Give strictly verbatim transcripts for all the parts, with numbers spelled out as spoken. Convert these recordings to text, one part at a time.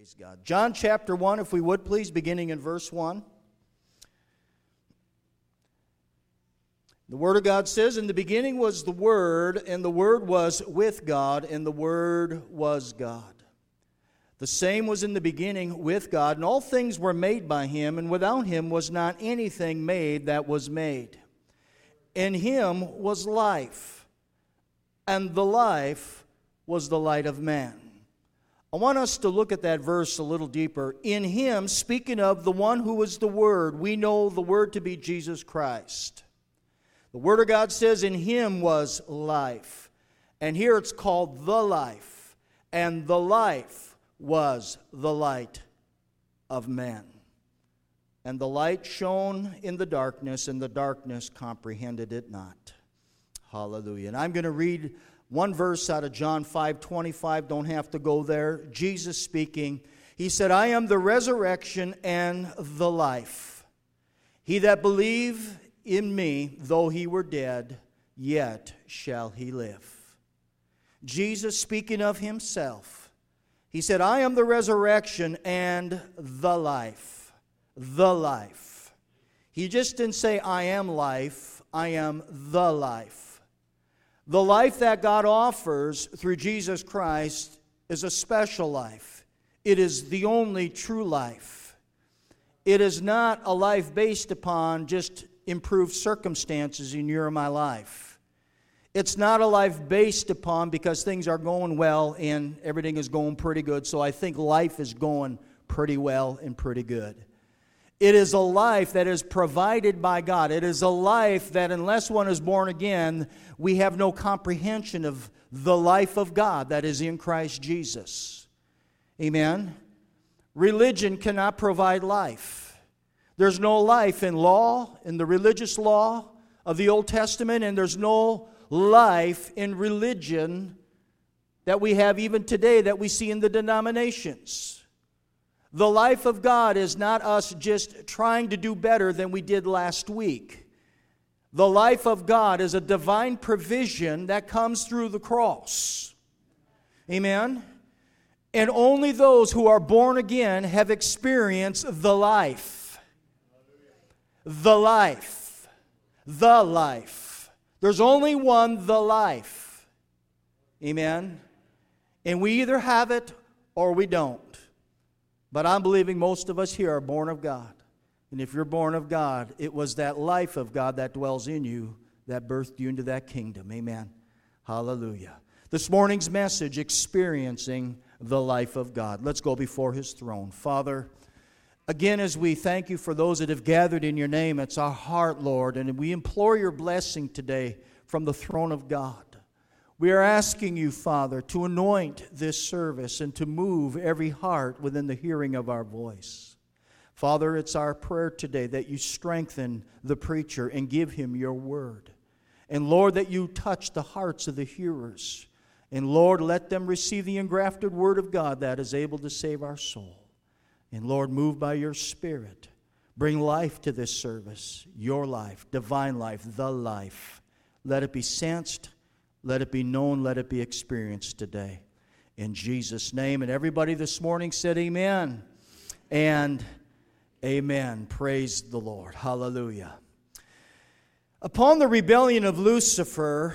Praise God. John chapter one, if we would please, beginning in verse one. The Word of God says, "In the beginning was the Word, and the Word was with God, and the Word was God. The same was in the beginning with God, and all things were made by Him, and without Him was not anything made that was made. In Him was life, and the life was the light of man." I want us to look at that verse a little deeper. In Him, speaking of the one who is the Word, we know the Word to be Jesus Christ. The Word of God says in Him was life. And here it's called the life. And the life was the light of man. And the light shone in the darkness, and the darkness comprehended it not. Hallelujah. And I'm going to read one verse out of John five twenty-five. Don't have to go there. Jesus speaking. He said, "I am the resurrection and the life. He that believe in me, though he were dead, yet shall he live." Jesus speaking of Himself. He said, "I am the resurrection and the life." The life. He just didn't say, "I am life." I am the life. The life that God offers through Jesus Christ is a special life. It is the only true life. It is not a life based upon just improved circumstances in your and my life. It's not a life based upon because things are going well and everything is going pretty good, so I think life is going pretty well and pretty good. It is a life that is provided by God. It is a life that unless one is born again, we have no comprehension of the life of God that is in Christ Jesus. Amen? Religion cannot provide life. There's no life in law, in the religious law of the Old Testament, and there's no life in religion that we have even today that we see in the denominations. The life of God is not us just trying to do better than we did last week. The life of God is a divine provision that comes through the cross. Amen? And only those who are born again have experienced the life. The life. The life. There's only one, the life. Amen? And we either have it or we don't. But I'm believing most of us here are born of God. And if you're born of God, it was that life of God that dwells in you that birthed you into that kingdom. Amen. Hallelujah. This morning's message, experiencing the life of God. Let's go before His throne. Father, again, as we thank You for those that have gathered in Your name, it's our heart, Lord, and we implore Your blessing today from the throne of God. We are asking You, Father, to anoint this service and to move every heart within the hearing of our voice. Father, it's our prayer today that You strengthen the preacher and give him Your word. And Lord, that You touch the hearts of the hearers. And Lord, let them receive the engrafted word of God that is able to save our soul. And Lord, move by Your Spirit. Bring life to this service, Your life, divine life, the life. Let it be sensed. Let it be known, let it be experienced today. In Jesus' name. And everybody this morning said amen. And amen. Praise the Lord. Hallelujah. Upon the rebellion of Lucifer,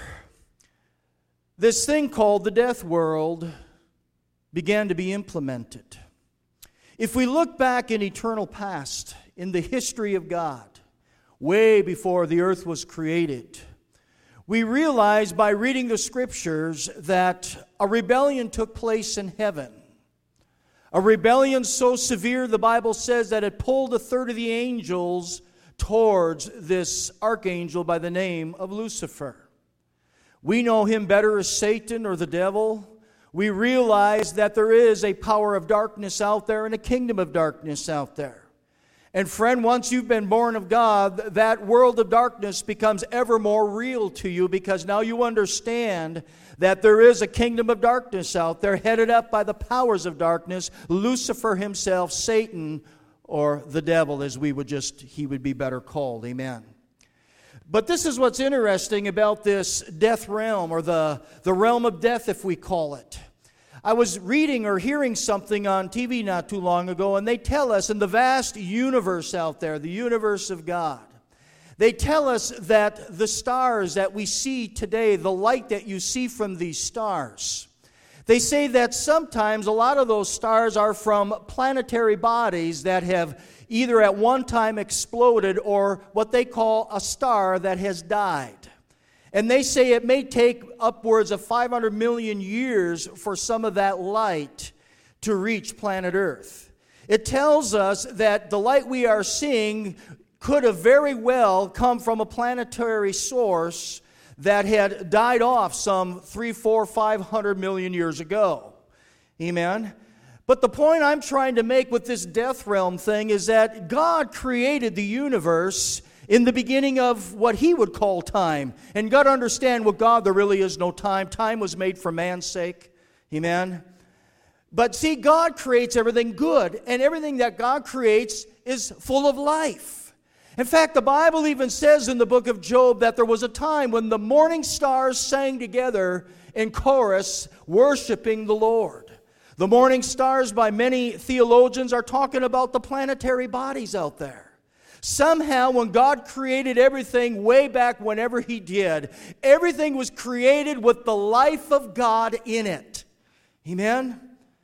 this thing called the death world began to be implemented. If we look back in eternal past, in the history of God, way before the earth was created, we realize by reading the Scriptures that a rebellion took place in heaven. A rebellion so severe, the Bible says, that it pulled a third of the angels towards this archangel by the name of Lucifer. We know him better as Satan or the devil. We realize that there is a power of darkness out there and a kingdom of darkness out there. And friend, once you've been born of God, that world of darkness becomes ever more real to you because now you understand that there is a kingdom of darkness out there headed up by the powers of darkness, Lucifer himself, Satan, or the devil, as we would just, he would be better called. Amen. But this is what's interesting about this death realm, or the, the realm of death, if we call it. I was reading or hearing something on T V not too long ago, and they tell us in the vast universe out there, the universe of God, they tell us that the stars that we see today, the light that you see from these stars, they say that sometimes a lot of those stars are from planetary bodies that have either at one time exploded or what they call a star that has died. And they say it may take upwards of five hundred million years for some of that light to reach planet Earth. It tells us that the light we are seeing could have very well come from a planetary source that had died off some three, four, five hundred million years ago. Amen? But the point I'm trying to make with this death realm thing is that God created the universe in the beginning of what He would call time. And God understand with God there really is no time. Time was made for man's sake. Amen? But see, God creates everything good. And everything that God creates is full of life. In fact, the Bible even says in the book of Job that there was a time when the morning stars sang together in chorus, worshiping the Lord. The morning stars, by many theologians, are talking about the planetary bodies out there. Somehow, when God created everything way back whenever He did, everything was created with the life of God in it. Amen?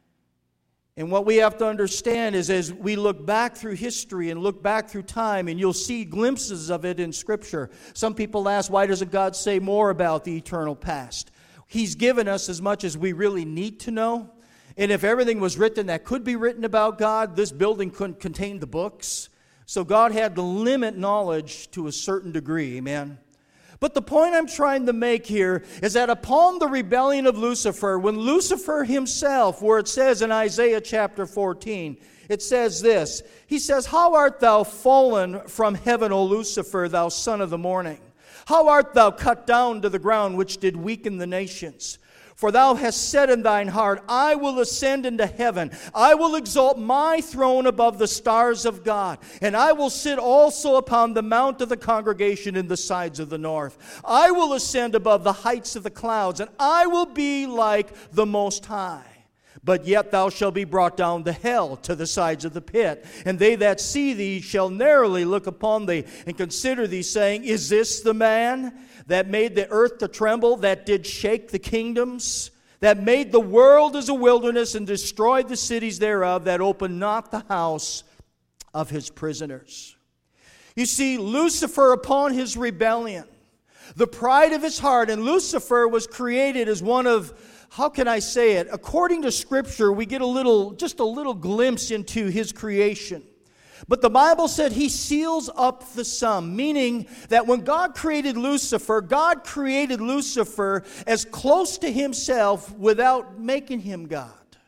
And what we have to understand is as we look back through history and look back through time, and you'll see glimpses of it in Scripture. Some people ask, why doesn't God say more about the eternal past? He's given us as much as we really need to know. And if everything was written that could be written about God, this building couldn't contain the books. So God had to limit knowledge to a certain degree, amen? But the point I'm trying to make here is that upon the rebellion of Lucifer, when Lucifer himself, where it says in Isaiah chapter fourteen, it says this, he says, "How art thou fallen from heaven, O Lucifer, thou son of the morning? How art thou cut down to the ground, which did weaken the nations? For thou hast said in thine heart, I will ascend into heaven. I will exalt my throne above the stars of God. And I will sit also upon the mount of the congregation in the sides of the north. I will ascend above the heights of the clouds, and I will be like the Most High. But yet thou shalt be brought down to hell, to the sides of the pit. And they that see thee shall narrowly look upon thee, and consider thee, saying, Is this the man that made the earth to tremble, that did shake the kingdoms, that made the world as a wilderness, and destroyed the cities thereof, that opened not the house of his prisoners?" You see, Lucifer, upon his rebellion, the pride of his heart, and Lucifer was created as one of, how can I say it? According to Scripture, we get a little, just a little glimpse into his creation. But the Bible said he seals up the sum, meaning that when God created Lucifer, God created Lucifer as close to himself without making him God.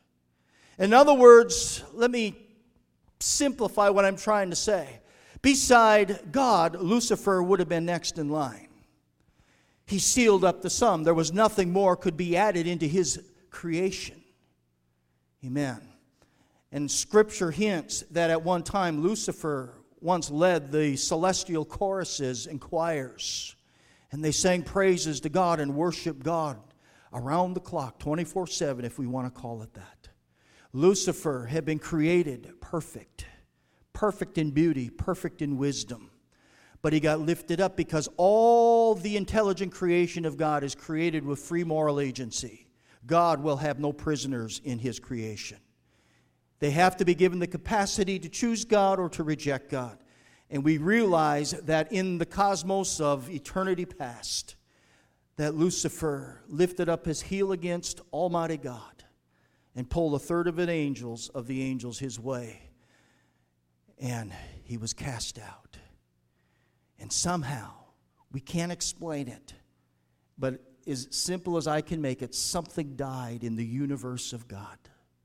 In other words, let me simplify what I'm trying to say. Beside God, Lucifer would have been next in line. He sealed up the sum. There was nothing more could be added into his creation. Amen. And Scripture hints that at one time Lucifer once led the celestial choruses and choirs. And they sang praises to God and worshiped God around the clock, twenty-four seven if we want to call it that. Lucifer had been created perfect. Perfect in beauty, perfect in wisdom. But he got lifted up because all the intelligent creation of God is created with free moral agency. God will have no prisoners in His creation. They have to be given the capacity to choose God or to reject God. And we realize that in the cosmos of eternity past, that Lucifer lifted up his heel against Almighty God and pulled a third of the angels of the angels his way. And he was cast out. And somehow, we can't explain it, but as simple as I can make it, something died in the universe of God.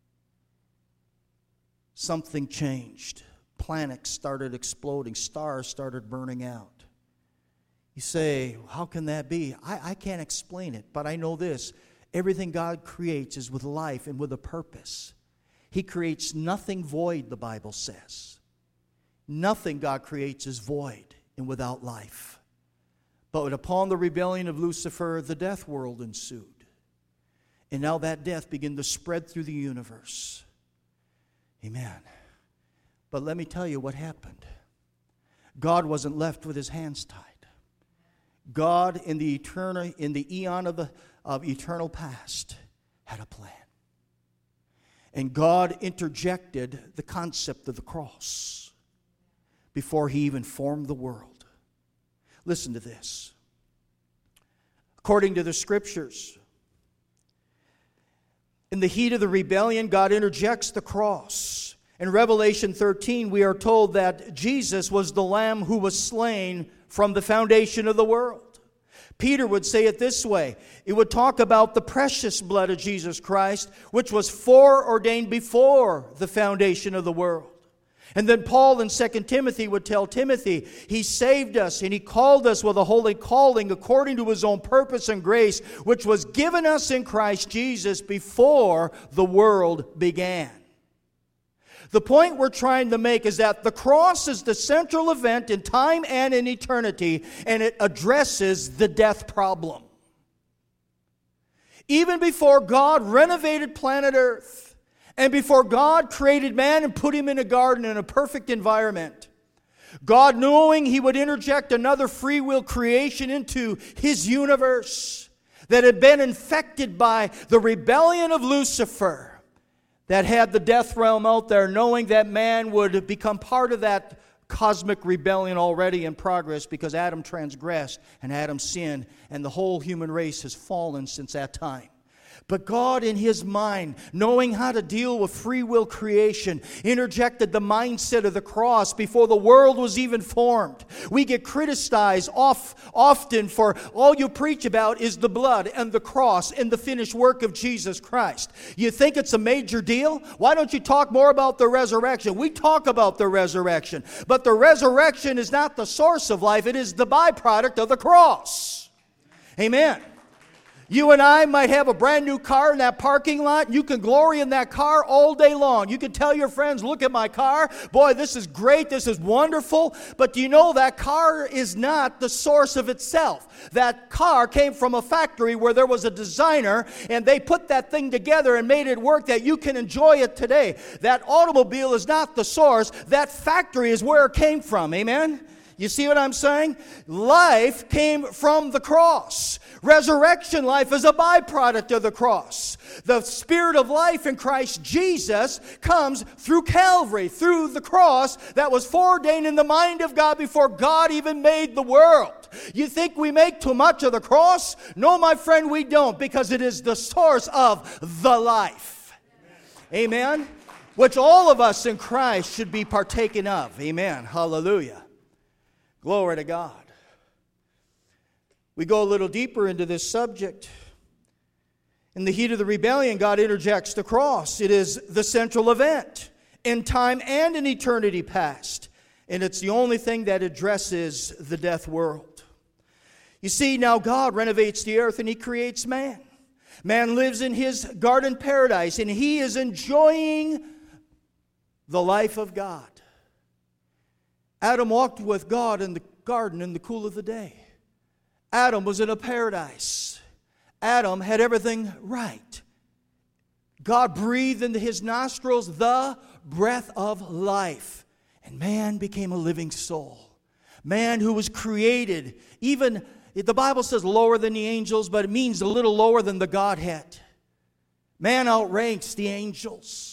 Something changed. Planets started exploding. Stars started burning out. You say, how can that be? I, I can't explain it, but I know this. Everything God creates is with life and with a purpose. He creates nothing void, the Bible says. Nothing God creates is void and without life. But upon the rebellion of Lucifer, the death world ensued. And now that death began to spread through the universe. Amen. But let me tell you what happened. God wasn't left with his hands tied. God, in the eternal, in the eon of the of eternal past, had a plan. And God interjected the concept of the cross before he even formed the world. Listen to this. According to the Scriptures, in the heat of the rebellion, God interjects the cross. In Revelation thirteen, we are told that Jesus was the Lamb who was slain from the foundation of the world. Peter would say it this way. It would talk about the precious blood of Jesus Christ, which was foreordained before the foundation of the world. And then Paul in Second Timothy would tell Timothy, he saved us and he called us with a holy calling according to his own purpose and grace, which was given us in Christ Jesus before the world began. The point we're trying to make is that the cross is the central event in time and in eternity, and it addresses the death problem. Even before God renovated planet Earth, and before God created man and put him in a garden in a perfect environment, God, knowing he would interject another free will creation into his universe that had been infected by the rebellion of Lucifer, that had the death realm out there, knowing that man would become part of that cosmic rebellion already in progress because Adam transgressed and Adam sinned, and the whole human race has fallen since that time. But God, in his mind, knowing how to deal with free will creation, interjected the mindset of the cross before the world was even formed. We get criticized off, often for all you preach about is the blood and the cross and the finished work of Jesus Christ. You think it's a major deal? Why don't you talk more about the resurrection? We talk about the resurrection, but the resurrection is not the source of life. It is the byproduct of the cross. Amen. You and I might have a brand new car in that parking lot. You can glory in that car all day long. You can tell your friends, look at my car. Boy, this is great. This is wonderful. But do you know that car is not the source of itself? That car came from a factory where there was a designer, and they put that thing together and made it work that you can enjoy it today. That automobile is not the source. That factory is where it came from. Amen? You see what I'm saying? Life came from the cross. Resurrection life is a byproduct of the cross. The spirit of life in Christ Jesus comes through Calvary, through the cross that was foreordained in the mind of God before God even made the world. You think we make too much of the cross? No, my friend, we don't, because it is the source of the life. Amen? Which all of us in Christ should be partaking of. Amen. Hallelujah. Glory to God. We go a little deeper into this subject. In the heat of the rebellion, God interjects the cross. It is the central event in time and in eternity past. And it's the only thing that addresses the death world. You see, now God renovates the earth and he creates man. Man lives in his garden paradise and he is enjoying the life of God. Adam walked with God in the garden in the cool of the day. Adam was in a paradise. Adam had everything right. God breathed into his nostrils the breath of life. And man became a living soul. Man who was created, even, the Bible says lower than the angels, but it means a little lower than the Godhead. Man outranks the angels.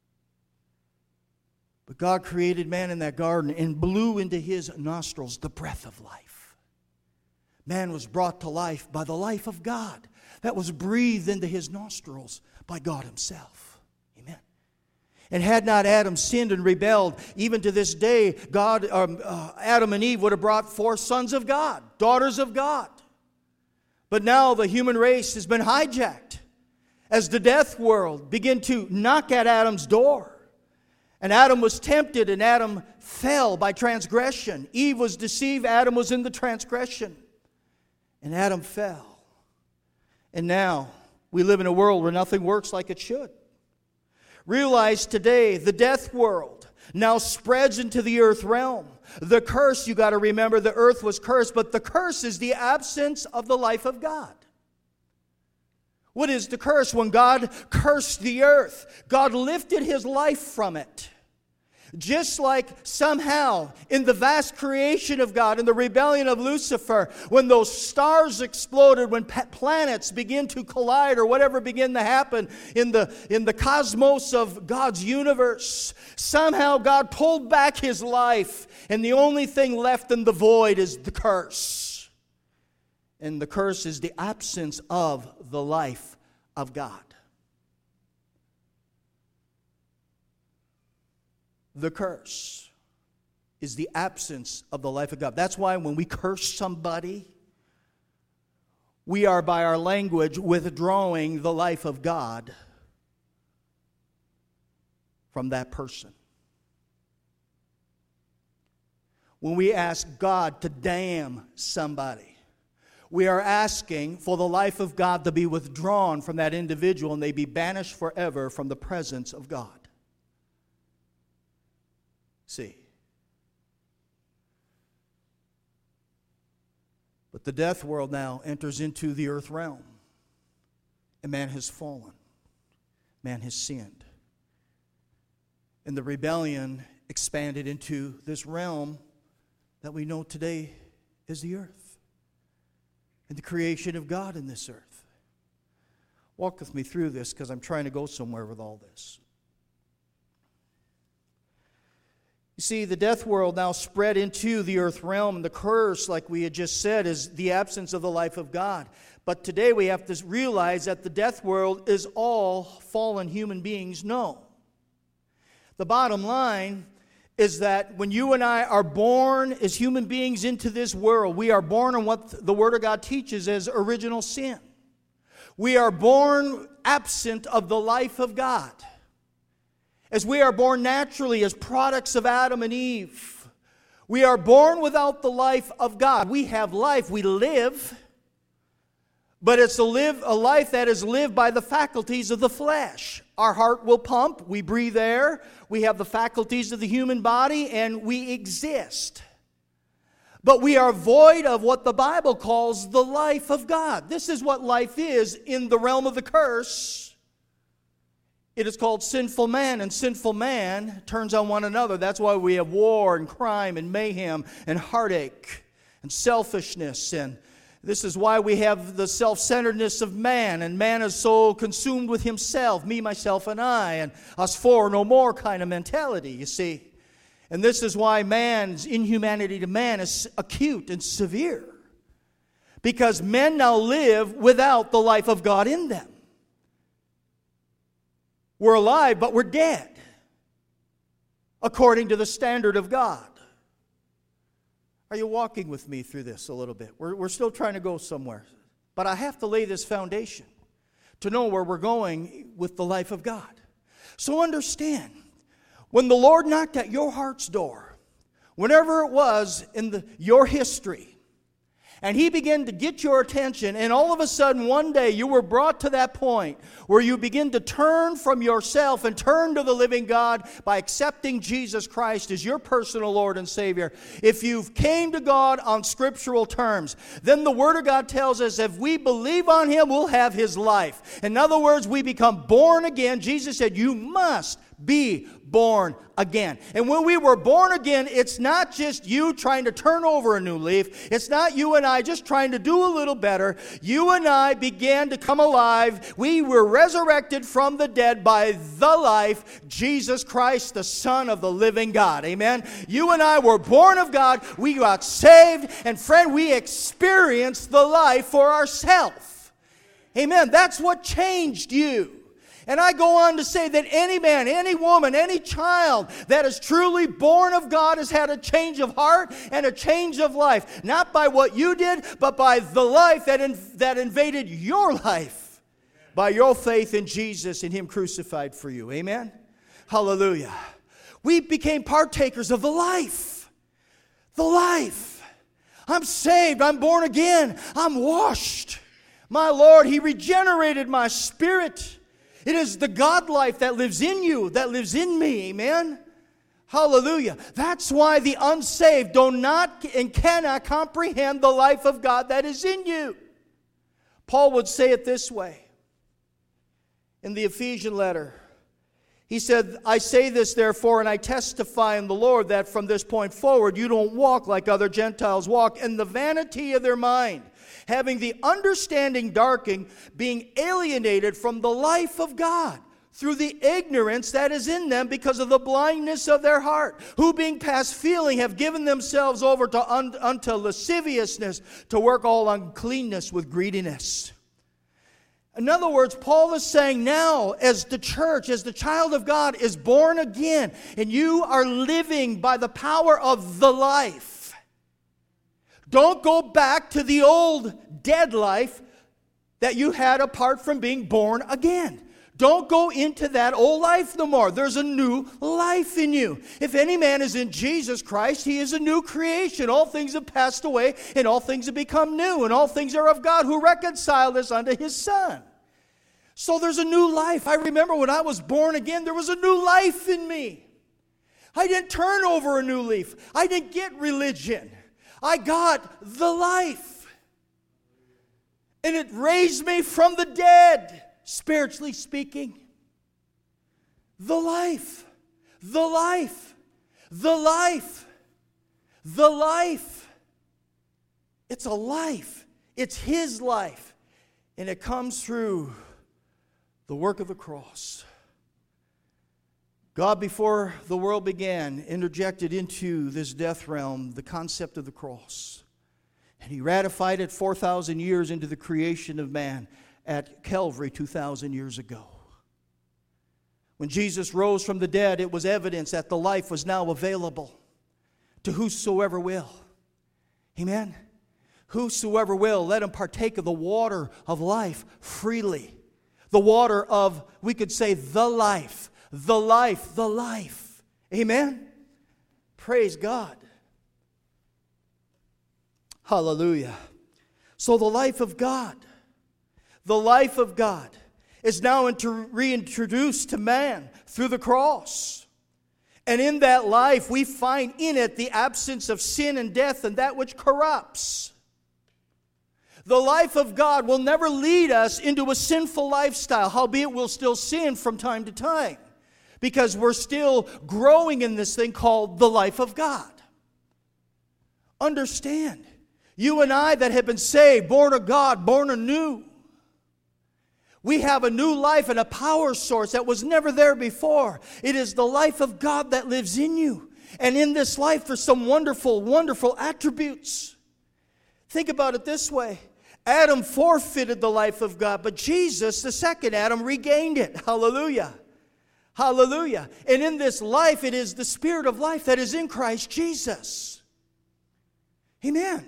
But God created man in that garden and blew into his nostrils the breath of life. Man was brought to life by the life of God that was breathed into his nostrils by God himself. Amen. And had not Adam sinned and rebelled, even to this day, God, um, uh, Adam and Eve would have brought forth sons of God, daughters of God. But now the human race has been hijacked as the death world began to knock at Adam's door. And Adam was tempted, and Adam fell by transgression. Eve was deceived, Adam was in the transgression. And Adam fell. And now we live in a world where nothing works like it should. Realize today the death world now spreads into the earth realm. The curse, you got to remember, the earth was cursed, but the curse is the absence of the life of God. What is the curse? When God cursed the earth, God lifted His life from it. Just like somehow in the vast creation of God, in the rebellion of Lucifer, when those stars exploded, when planets begin to collide or whatever began to happen in the, in the cosmos of God's universe, somehow God pulled back His life, and the only thing left in the void is the curse. And the curse is the absence of the life of God. The curse is the absence of the life of God. That's why when we curse somebody, we are by our language withdrawing the life of God from that person. When we ask God to damn somebody, we are asking for the life of God to be withdrawn from that individual and they be banished forever from the presence of God. See. But the death world now enters into the earth realm. And man has fallen. Man has sinned. And the rebellion expanded into this realm that we know today is the earth. And the creation of God in this earth. Walk with me through this because I'm trying to go somewhere with all this. You see, the death world now spread into the earth realm, and the curse, like we had just said, is the absence of the life of God. But today we have to realize that the death world is all fallen human beings know. The bottom line is that when you and I are born as human beings into this world, we are born on what the Word of God teaches as original sin. We are born absent of the life of God. As we are born naturally as products of Adam and Eve, we are born without the life of God. We have life, we live, but it's a, live, a life that is lived by the faculties of the flesh. Our heart will pump, we breathe air, we have the faculties of the human body, and we exist. But we are void of what the Bible calls the life of God. This is what life is in the realm of the curse. It is called sinful man, and sinful man turns on one another. That's why we have war and crime and mayhem and heartache and selfishness. And this is why we have the self-centeredness of man. And man is so consumed with himself, me, myself, and I, and us four, no more kind of mentality, you see. And this is why man's inhumanity to man is acute and severe. Because men now live without the life of God in them. We're alive, but we're dead, according to the standard of God. Are you walking with me through this a little bit? We're, we're still trying to go somewhere. But I have to lay this foundation to know where we're going with the life of God. So understand, when the Lord knocked at your heart's door, whenever it was in the, your history, and He began to get your attention, and all of a sudden one day you were brought to that point where you begin to turn from yourself and turn to the living God by accepting Jesus Christ as your personal Lord and Savior. If you've came to God on scriptural terms, then the Word of God tells us if we believe on Him, we'll have His life. In other words, we become born again. Jesus said, you must be born again. And when we were born again, it's not just you trying to turn over a new leaf. It's not you and I just trying to do a little better. You and I began to come alive. We were resurrected from the dead by the life, Jesus Christ, the Son of the living God. Amen? You and I were born of God. We got saved. And friend, we experienced the life for ourselves. Amen? That's what changed you. And I go on to say that any man, any woman, any child that is truly born of God has had a change of heart and a change of life. Not by what you did, but by the life that, in, that invaded your life. By your faith in Jesus and Him crucified for you. Amen? Hallelujah. We became partakers of the life. The life. I'm saved. I'm born again. I'm washed. My Lord, He regenerated my spirit. It is the God life that lives in you, that lives in me. Amen? Hallelujah. That's why the unsaved do not and cannot comprehend the life of God that is in you. Paul would say it this way. in the Ephesian letter. He said, I say this therefore, and I testify in the Lord that from this point forward you don't walk like other Gentiles walk in the vanity of their mind, having the understanding darkened, being alienated from the life of God through the ignorance that is in them because of the blindness of their heart, who being past feeling have given themselves over to un- unto lasciviousness, to work all uncleanness with greediness. In other words, Paul is saying now, as the church, as the child of God is born again, and you are living by the power of the life, don't go back to the old dead life that you had apart from being born again. Don't go into that old life no more. There's a new life in you. If any man is in Jesus Christ, he is a new creation. All things have passed away, and all things have become new, and all things are of God, who reconciled us unto his Son. So there's a new life. I remember when I was born again, there was a new life in me. I didn't turn over a new leaf. I didn't get religion. I got the life. And it raised me from the dead, spiritually speaking. The life. The life. The life. The life. It's a life. It's his life. And it comes through the work of the cross. God, before the world began, interjected into this death realm the concept of the cross. And he ratified it four thousand years into the creation of man at Calvary two thousand years ago. When Jesus rose from the dead, it was evidence that the life was now available to whosoever will. Amen? Whosoever will, let him partake of the water of life freely. The water of, we could say, the life. The life. The life. Amen? Praise God. Hallelujah. So the life of God, the life of God is now inter- reintroduced to man through the cross. And in that life, we find in it the absence of sin and death and that which corrupts. The life of God will never lead us into a sinful lifestyle, howbeit we'll still sin from time to time, because we're still growing in this thing called the life of God. Understand, you and I that have been saved, born of God, born anew, we have a new life and a power source that was never there before. It is the life of God that lives in you. And in this life, there's some wonderful, wonderful attributes. Think about it this way. Adam forfeited the life of God, but Jesus, the second Adam, regained it. Hallelujah. Hallelujah. And in this life, it is the Spirit of life that is in Christ Jesus. Amen.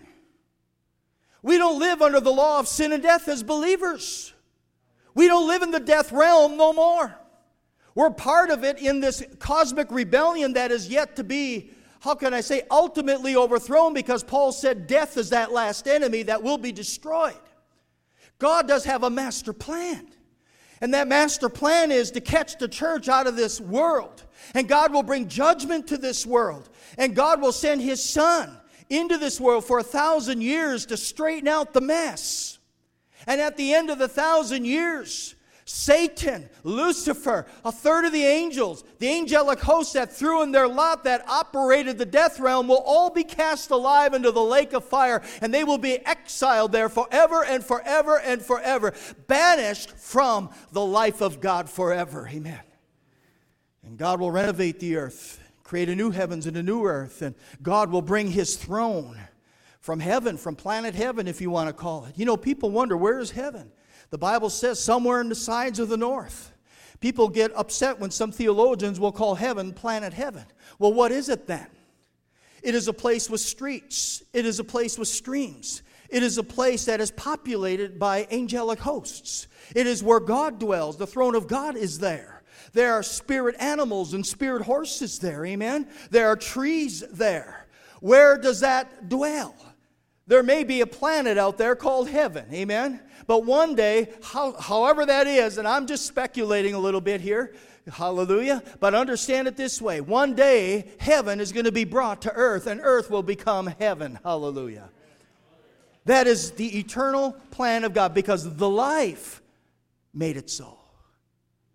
We don't live under the law of sin and death as believers. We don't live in the death realm no more. We're part of it in this cosmic rebellion that is yet to be, how can I say, ultimately overthrown, because Paul said death is that last enemy that will be destroyed. God does have a master plan. And that master plan is to catch the church out of this world. And God will bring judgment to this world. And God will send his Son into this world for a thousand years to straighten out the mess. And at the end of the thousand years, Satan, Lucifer, a third of the angels, the angelic hosts that threw in their lot that operated the death realm will all be cast alive into the lake of fire, and they will be exiled there forever and forever and forever, banished from the life of God forever. Amen. And God will renovate the earth, create a new heavens and a new earth, and God will bring his throne from heaven, from planet heaven, if you want to call it. You know, people wonder, where is heaven? The Bible says somewhere in the sides of the north. People get upset when some theologians will call heaven planet heaven. Well, what is it then? It is a place with streets. It is a place with streams. It is a place that is populated by angelic hosts. It is where God dwells. The throne of God is there. There are spirit animals and spirit horses there. Amen? There are trees there. Where does that dwell? There may be a planet out there called heaven. Amen? But one day, how, however that is, and I'm just speculating a little bit here, hallelujah, but understand it this way. One day, heaven is going to be brought to earth, and earth will become heaven. Hallelujah. That is the eternal plan of God, because the life made it so.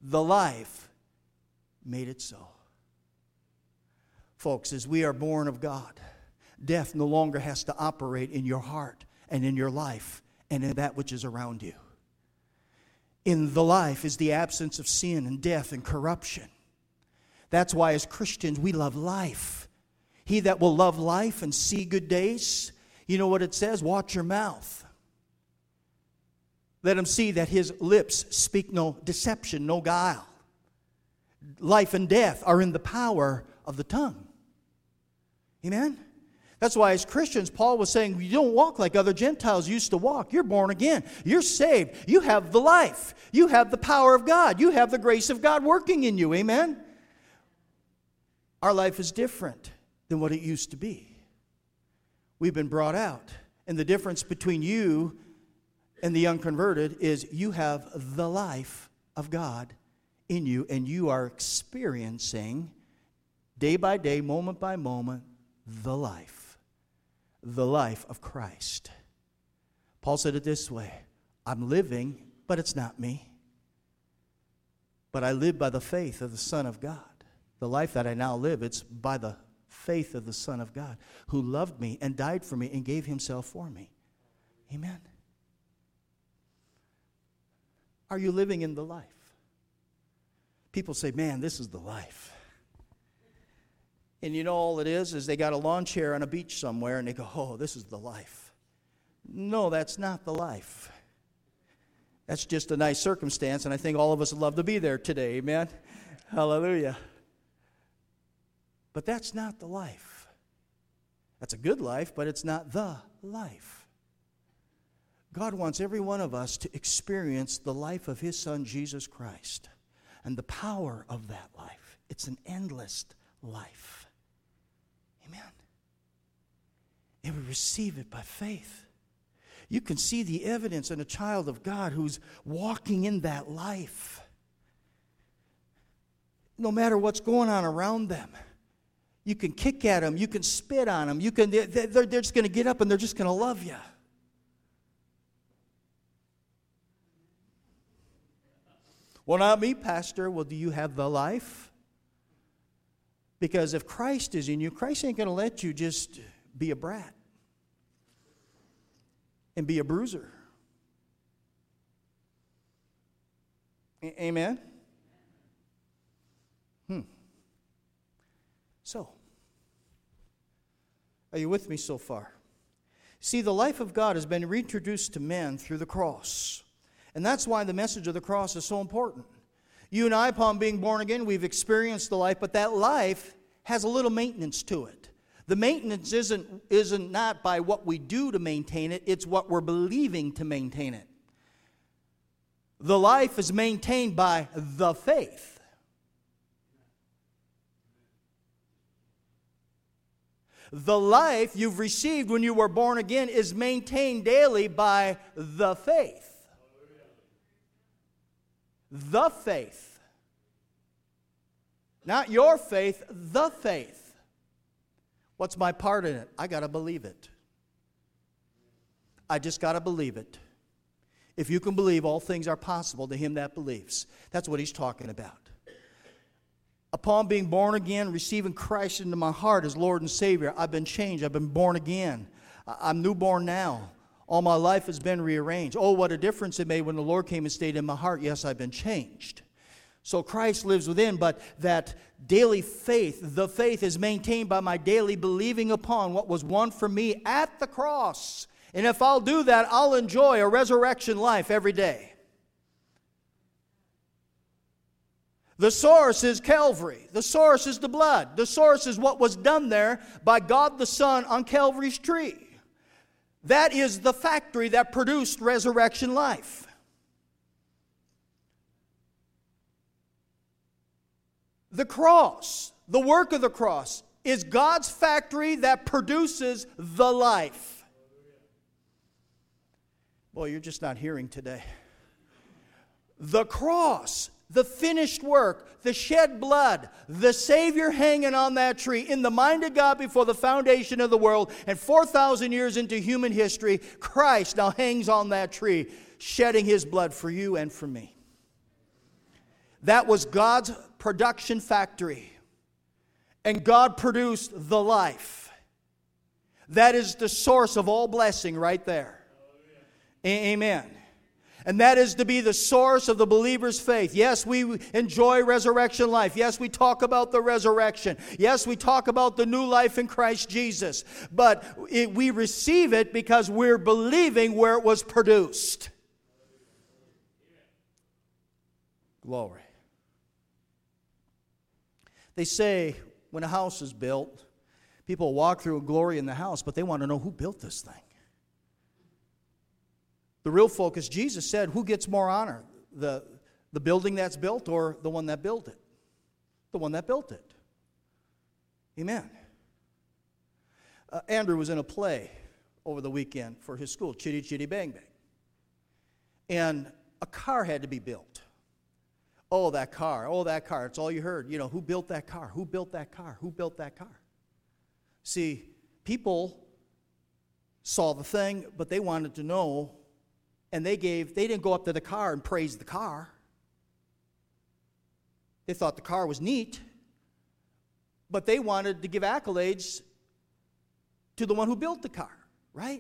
the life made it so. Folks, as we are born of God, death no longer has to operate in your heart and in your life and in that which is around you. In the life is the absence of sin and death and corruption. That's why as Christians we love life. He that will love life and see good days, you know what it says? Watch your mouth. Let him see that his lips speak no deception, no guile. Life and death are in the power of the tongue. Amen? That's why as Christians, Paul was saying, you don't walk like other Gentiles used to walk. You're born again. You're saved. You have the life. You have the power of God. You have the grace of God working in you. Amen? Our life is different than what it used to be. We've been brought out. And the difference between you and the unconverted is you have the life of God in you, and you are experiencing day by day, moment by moment, the life. The life of Christ. Paul said it this way, I'm living, but it's not me. But I live by the faith of the Son of God. The life that I now live, it's by the faith of the Son of God, who loved me and died for me and gave himself for me. Amen. Are you living in the life? People say, man, this is the life. And you know all it is, is they got a lawn chair on a beach somewhere and they go, oh, this is the life. No, that's not the life. That's just a nice circumstance, and I think all of us would love to be there today, amen? Hallelujah. But that's not the life. That's a good life, but it's not the life. God wants every one of us to experience the life of His Son, Jesus Christ, and the power of that life. It's an endless life. Amen. And we receive it by faith. You can see the evidence in a child of God who's walking in that life. No matter what's going on around them. You can kick at them. You can spit on them. You can, they're, they're just going to get up and they're just going to love you. Well, not me, Pastor. Well, do you have the life? Because if Christ is in you, Christ ain't going to let you just be a brat and be a bruiser. A- Amen? Hmm. So, are you with me so far? See, the life of God has been reintroduced to men through the cross. And that's why the message of the cross is so important. You and I, upon being born again, we've experienced the life, but that life has a little maintenance to it. The maintenance isn't, isn't not by what we do to maintain it, it's what we're believing to maintain it. The life is maintained by the faith. The life you've received when you were born again is maintained daily by the faith. The faith. Not your faith, the faith. What's my part in it? I got to believe it. I just got to believe it. If you can believe, all things are possible to him that believes. That's what he's talking about. Upon being born again, receiving Christ into my heart as Lord and Savior, I've been changed. I've been born again. I'm newborn now. All my life has been rearranged. Oh, what a difference it made when the Lord came and stayed in my heart. Yes, I've been changed. So Christ lives within, but that daily faith, the faith is maintained by my daily believing upon what was won for me at the cross. And if I'll do that, I'll enjoy a resurrection life every day. The source is Calvary. The source is the blood. The source is what was done there by God the Son on Calvary's tree. That is the factory that produced resurrection life. The cross, the work of the cross, is God's factory that produces the life. Boy, you're just not hearing today. The cross, the finished work, the shed blood, the Savior hanging on that tree in the mind of God before the foundation of the world, and four thousand years into human history, Christ now hangs on that tree, shedding His blood for you and for me. That was God's production factory. And God produced the life. That is the source of all blessing right there. Amen. And that is to be the source of the believer's faith. Yes, we enjoy resurrection life. Yes, we talk about the resurrection. Yes, we talk about the new life in Christ Jesus. But it, we receive it because we're believing where it was produced. Glory. They say when a house is built, people walk through a glory in the house, but they want to know who built this thing. The real focus, Jesus said, who gets more honor? The, the building that's built or the one that built it? The one that built it. Amen. Uh, Andrew was in a play over the weekend for his school, Chitty Chitty Bang Bang. And a car had to be built. Oh, that car. Oh, that car. It's all you heard. You know, who built that car? Who built that car? Who built that car? See, people saw the thing, but they wanted to know. And they gave, they didn't go up to the car and praise the car. They thought the car was neat, but they wanted to give accolades to the one who built the car, right?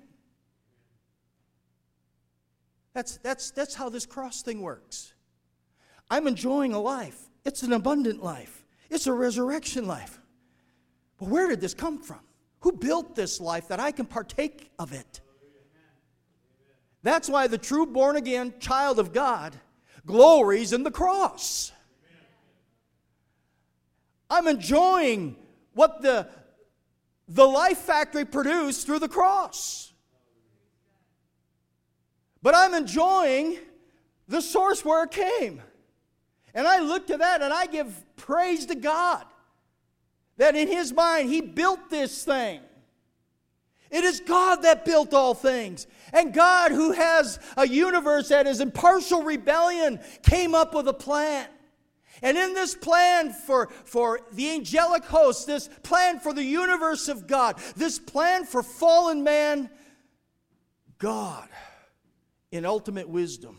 That's, that's, that's how this cross thing works. I'm enjoying a life. It's an abundant life. It's a resurrection life. But where did this come from? Who built this life that I can partake of it? That's why the true born-again child of God glories in the cross. I'm enjoying what the, the life factory produced through the cross. But I'm enjoying the source where it came. And I look to that and I give praise to God that in His mind He built this thing. It is God that built all things. And God, who has a universe that is in partial rebellion, came up with a plan. And in this plan for, for the angelic host, this plan for the universe of God, this plan for fallen man, God, in ultimate wisdom,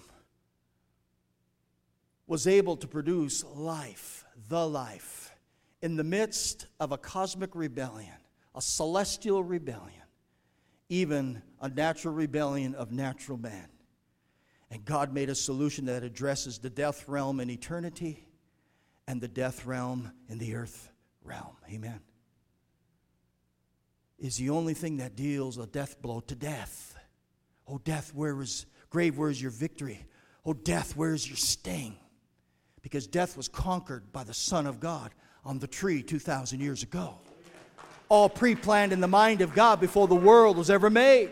was able to produce life, the life, in the midst of a cosmic rebellion, a celestial rebellion. Even a natural rebellion of natural man. And God made a solution that addresses the death realm in eternity and the death realm in the earth realm. Amen. Is the only thing that deals a death blow to death. Oh, death, where is, grave, where is your victory? Oh, death, where is your sting? Because death was conquered by the Son of God on the tree two thousand years ago. All pre-planned in the mind of God before the world was ever made.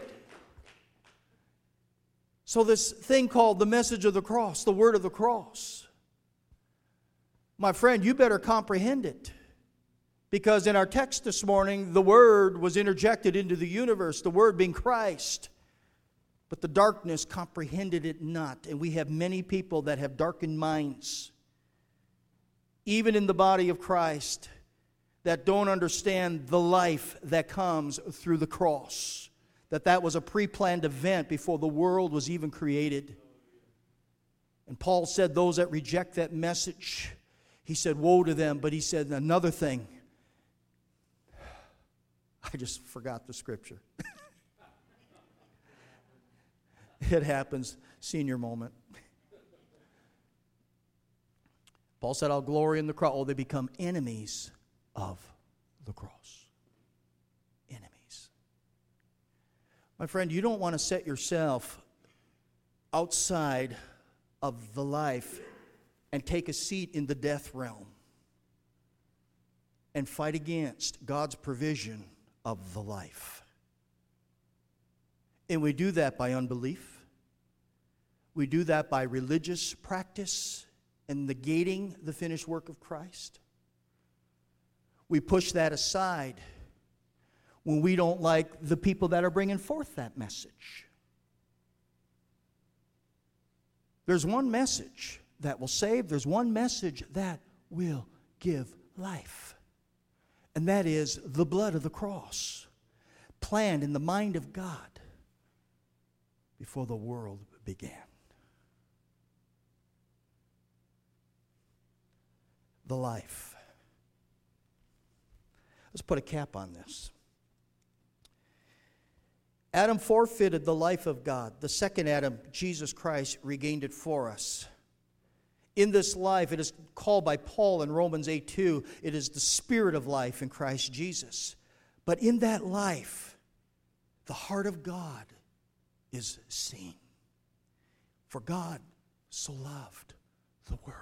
So this thing called the message of the cross, the word of the cross, my friend, you better comprehend it. Because in our text this morning, the word was interjected into the universe, the word being Christ. But the darkness comprehended it not. And we have many people that have darkened minds, even in the body of Christ, that don't understand the life that comes through the cross. That that was a pre-planned event before the world was even created. And Paul said those that reject that message, he said, woe to them. But he said another thing. I just forgot the scripture. It happens. Senior moment. Paul said, I'll glory in the cross. Oh, they become enemies of the cross. Enemies. My friend, you don't want to set yourself outside of the life and take a seat in the death realm and fight against God's provision of the life. And we do that by unbelief. We do that by religious practice and negating the finished work of Christ. We push that aside when we don't like the people that are bringing forth that message. There's one message that will save. There's one message that will give life. And that is the blood of the cross, planned in the mind of God before the world began. the life. Let's put a cap on this. Adam forfeited the life of God. The second Adam, Jesus Christ, regained it for us. In this life, it is called by Paul in Romans eight two, it is the spirit of life in Christ Jesus. But in that life, the heart of God is seen. For God so loved the world.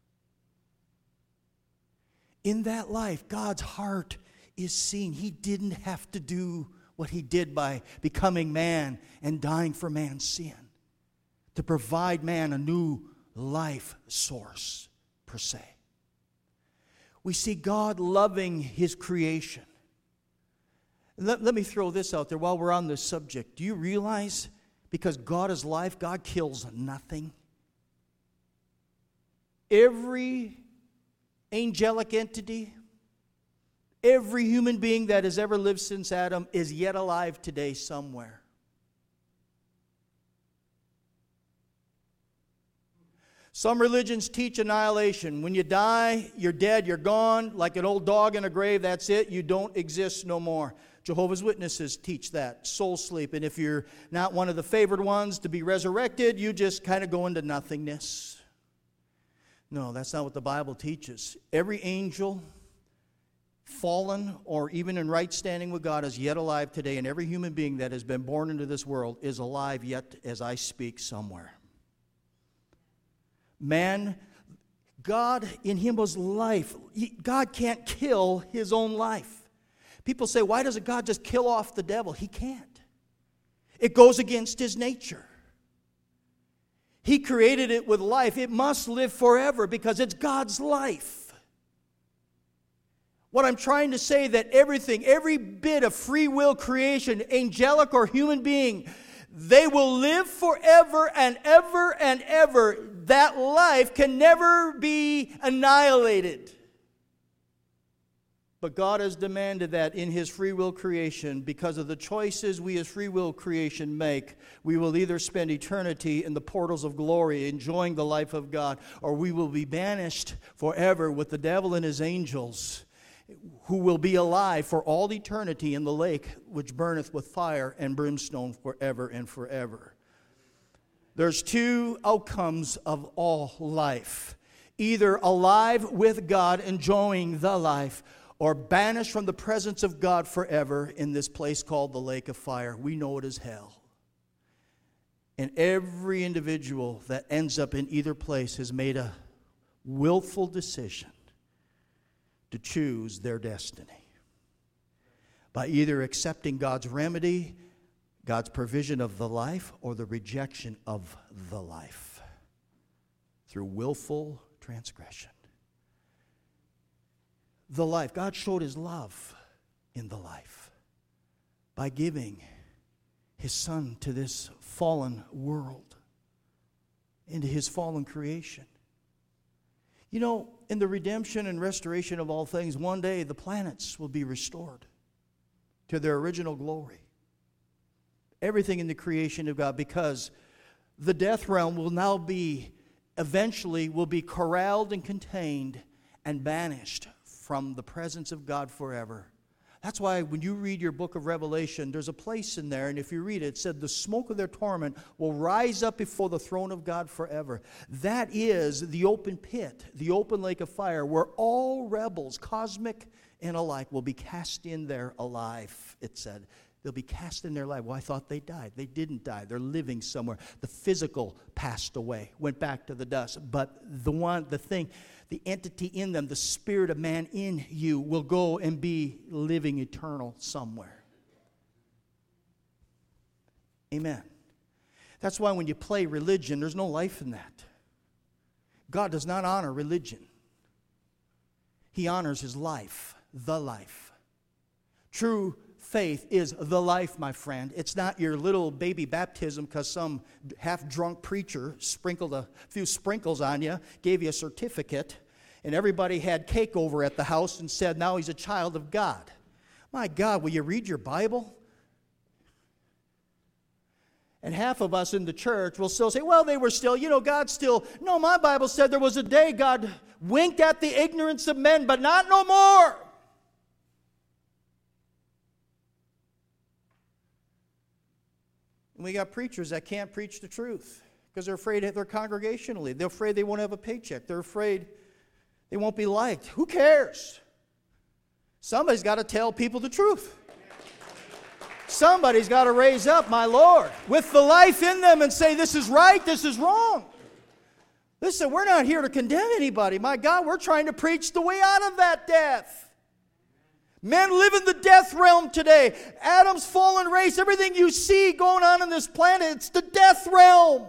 In that life, God's heart is seen. He didn't have to do what he did by becoming man and dying for man's sin, to provide man a new life source, per se. We see God loving his creation. Let, let me throw this out there while we're on this subject. Do you realize, because God is life, God kills nothing? Every angelic entity, every human being that has ever lived since Adam is yet alive today somewhere. Some religions teach annihilation. When you die, you're dead, you're gone. Like an old dog in a grave, that's it. You don't exist no more. Jehovah's Witnesses teach that, soul sleep. And if you're not one of the favored ones to be resurrected, you just kind of go into nothingness. No, that's not what the Bible teaches. Every angel, fallen or even in right standing with God, is yet alive today. And every human being that has been born into this world is alive yet as I speak somewhere. Man, God in him was life. God can't kill his own life. People say, why doesn't God just kill off the devil? He can't. It goes against his nature. He created it with life. It must live forever because it's God's life. What I'm trying to say, that everything, every bit of free will creation, angelic or human being, they will live forever and ever and ever. That life can never be annihilated. But God has demanded that in his free will creation, because of the choices we as free will creation make, we will either spend eternity in the portals of glory enjoying the life of God, or we will be banished forever with the devil and his angels, who will be alive for all eternity in the lake which burneth with fire and brimstone forever and forever. There's two outcomes of all life. Either alive with God, enjoying the life, or banished from the presence of God forever in this place called the lake of fire. We know it as hell. And every individual that ends up in either place has made a willful decision to choose their destiny by either accepting God's remedy, God's provision of the life, or the rejection of the life through willful transgression. The life. God showed his love in the life by giving his son to this fallen world, into his fallen creation. You know, in the redemption and restoration of all things, one day the planets will be restored to their original glory. Everything in the creation of God, because the death realm will now be, eventually will be corralled and contained and banished from the presence of God forever. That's why when you read your book of Revelation, there's a place in there, and if you read it, it said the smoke of their torment will rise up before the throne of God forever. That is the open pit, the open lake of fire, where all rebels, cosmic and alike, will be cast in there alive, it said. They'll be cast in their life. Well, I thought they died. They didn't die. They're living somewhere. The physical passed away, went back to the dust. But the one, the thing, the entity in them, the spirit of man in you, will go and be living eternal somewhere. Amen. That's why when you play religion, there's no life in that. God does not honor religion. He honors his life, the life. True faith is the life, my friend. It's not your little baby baptism because some half-drunk preacher sprinkled a few sprinkles on you, gave you a certificate, and everybody had cake over at the house and said, now he's a child of God. My God, will you read your Bible? And half of us in the church will still say, well, they were still, you know, God still. No, my Bible said there was a day God winked at the ignorance of men, but not no more. And we got preachers that can't preach the truth because they're afraid they're congregationally. They're afraid they won't have a paycheck. They're afraid they won't be liked. Who cares? Somebody's got to tell people the truth. Somebody's got to raise up, my Lord, with the life in them and say, this is right, this is wrong. Listen, we're not here to condemn anybody. My God, we're trying to preach the way out of that death. Men live in the death realm today. Adam's fallen race, everything you see going on in this planet, it's the death realm.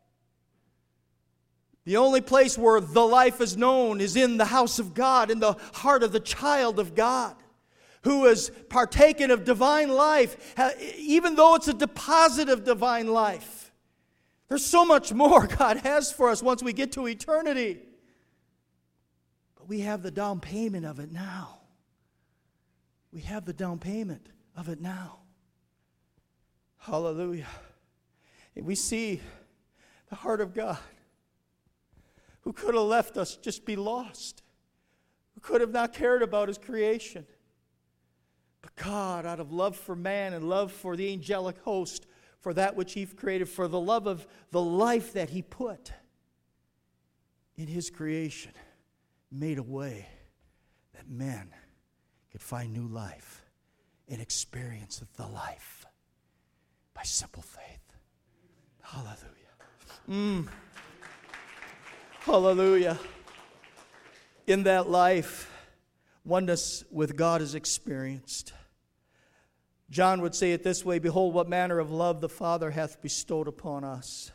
The only place where the life is known is in the house of God, in the heart of the child of God, who has partaken of divine life, even though it's a deposit of divine life. There's so much more God has for us once we get to eternity. But we have the down payment of it now. We have the down payment of it now. Hallelujah. And we see the heart of God, who could have left us just be lost, who could have not cared about His creation. But God, out of love for man and love for the angelic host, for that which He created, for the love of the life that He put in His creation, made a way that men could find new life and experience the life by simple faith. Hallelujah. Mm. Hallelujah. In that life, oneness with God is experienced. John would say it this way, behold, what manner of love the Father hath bestowed upon us.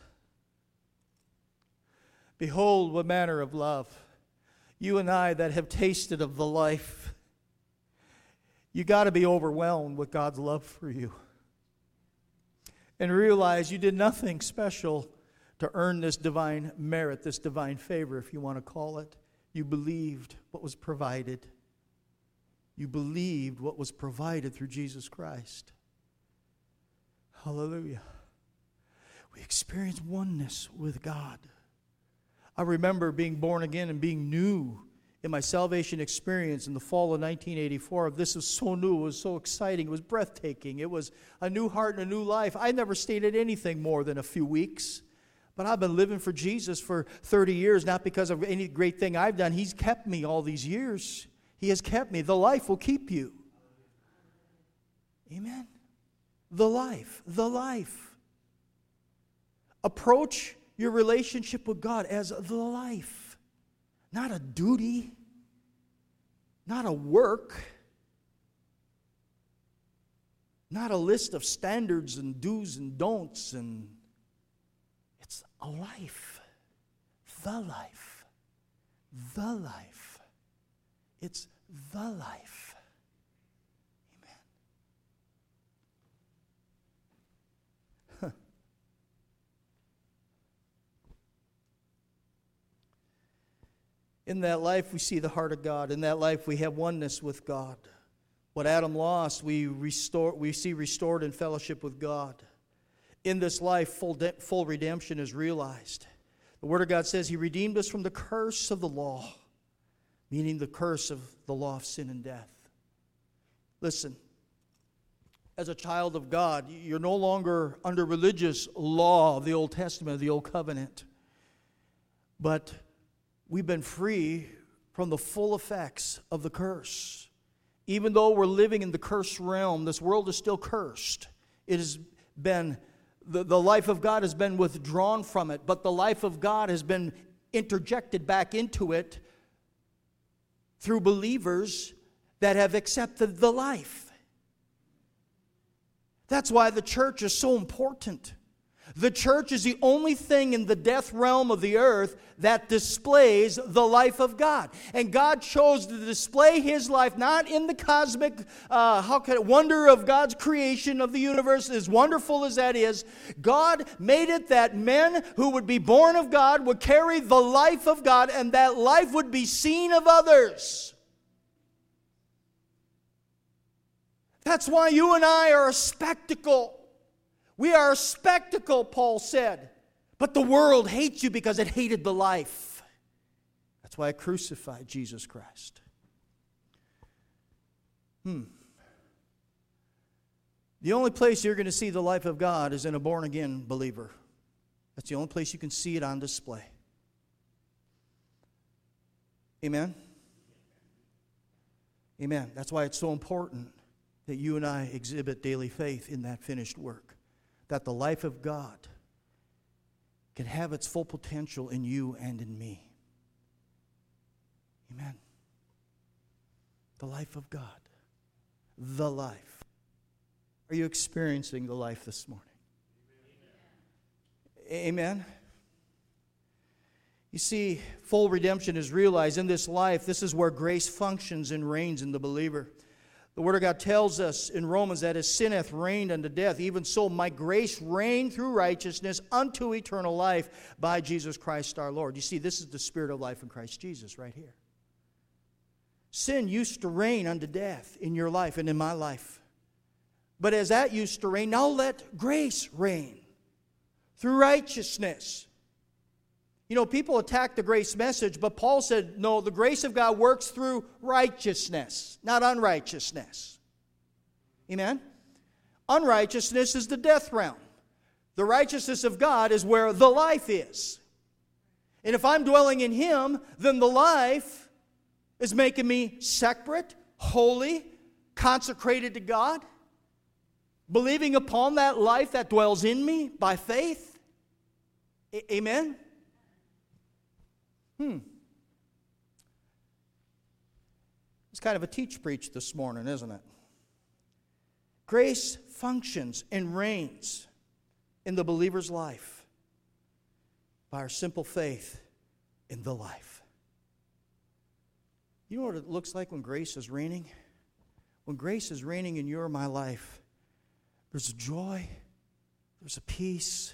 Behold, what manner of love. You and I that have tasted of the life, you got to be overwhelmed with God's love for you. And realize you did nothing special to earn this divine merit, this divine favor, if you want to call it. You believed what was provided. You believed what was provided through Jesus Christ. Hallelujah. We experience oneness with God. I remember being born again and being new in my salvation experience in the fall of nineteen eighty-four. This was so new, it was so exciting, it was breathtaking. It was a new heart and a new life. I never stayed at anything more than a few weeks. But I've been living for Jesus for thirty years, not because of any great thing I've done. He's kept me all these years. He has kept me. The life will keep you. Amen? The life. The life. Approach your relationship with God as the life. Not a duty. Not a work. Not a list of standards and do's and don'ts. And it's a life. The life. The life. It's the life. Amen. Huh. In that life, we see the heart of God. In that life, we have oneness with God. What Adam lost, we restore. We see restored in fellowship with God. In this life, full, de- full redemption is realized. The Word of God says He redeemed us from the curse of the law, meaning the curse of the law of sin and death. Listen, as a child of God, you're no longer under religious law of the Old Testament, of the Old Covenant. But we've been free from the full effects of the curse. Even though we're living in the cursed realm, this world is still cursed. It has been, the, the life of God has been withdrawn from it, but the life of God has been interjected back into it through believers that have accepted the life. That's why the church is so important. The church is the only thing in the death realm of the earth that displays the life of God. And God chose to display His life not in the cosmic uh, how can it, wonder of God's creation of the universe, as wonderful as that is. God made it that men who would be born of God would carry the life of God, and that life would be seen of others. That's why you and I are a spectacle. We are a spectacle, Paul said. But the world hates you because it hated the life. That's why I crucified Jesus Christ. Hmm. The only place you're going to see the life of God is in a born-again believer. That's the only place you can see it on display. Amen? Amen. That's why it's so important that you and I exhibit daily faith in that finished work. That the life of God can have its full potential in you and in me. Amen. The life of God. The life. Are you experiencing the life this morning? Amen. Amen. You see, full redemption is realized in this life. This is where grace functions and reigns in the believer. The Word of God tells us in Romans that as sin hath reigned unto death, even so might grace reign through righteousness unto eternal life by Jesus Christ our Lord. You see, this is the spirit of life in Christ Jesus right here. Sin used to reign unto death in your life and in my life. But as that used to reign, now let grace reign through righteousness. You know, people attack the grace message, but Paul said, no, the grace of God works through righteousness, not unrighteousness. Amen? Unrighteousness is the death realm. The righteousness of God is where the life is. And if I'm dwelling in Him, then the life is making me separate, holy, consecrated to God, believing upon that life that dwells in me by faith. A- Amen? Hmm. It's kind of a teach-preach this morning, isn't it? Grace functions and reigns in the believer's life by our simple faith in the life. You know what it looks like when grace is reigning? When grace is reigning in your or my life, there's a joy, there's a peace.